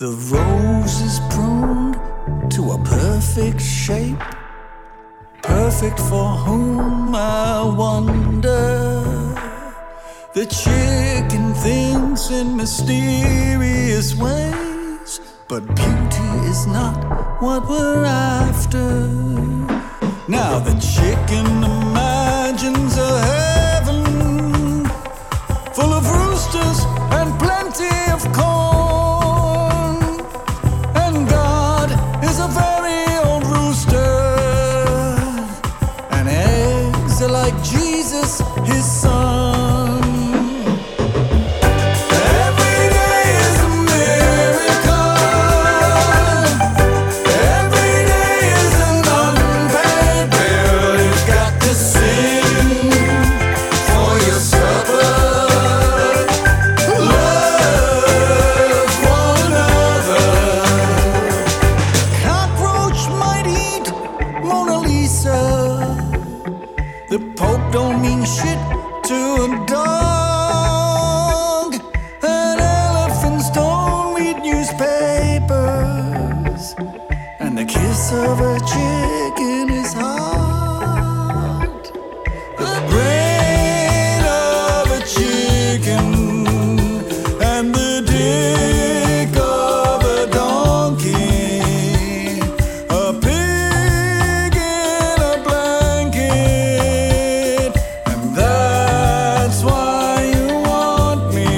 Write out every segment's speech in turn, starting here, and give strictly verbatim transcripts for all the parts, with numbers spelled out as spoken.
The rose is pruned to a perfect shape, perfect for whom I wonder. The chicken thinks in mysterious ways, but beauty is not what we're after. Now the chicken imagines a heaven full of roosters and plenty of corn, and God is a very old rooster, and eggs are like Jesus, his son. The Pope don't mean shit to a dog, and elephants don't read newspapers, and the kiss of a chicken is hard. The brain of a chicken and the dick of a donkey, a pig in a blanket. That's why you want me.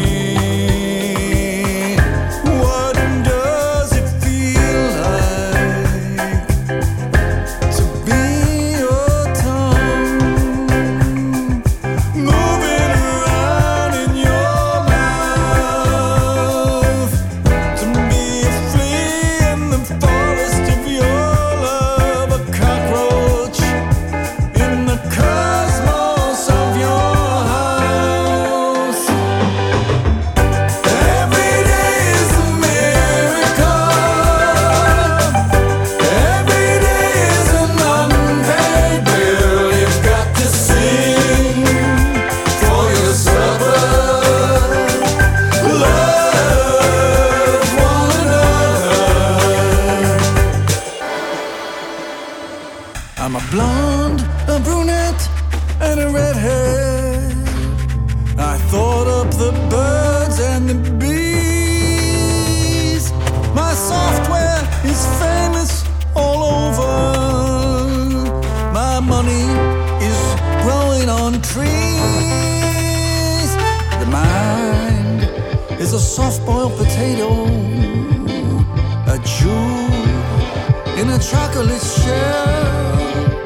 What does it feel like to be your tongue moving around in your mouth? To be a flea in the forest of your love, a cockroach in the cosmos of your house. Every day is a miracle. Every day is an unpaid bill. You've got to sing for your supper. Love one another. I'm a blonde, a brunette, and a redhead. I thought up the birds and the bees. My software is famous all over. My money is growing on trees. The mind is a soft-boiled potato, a jewel in a chocolate shell.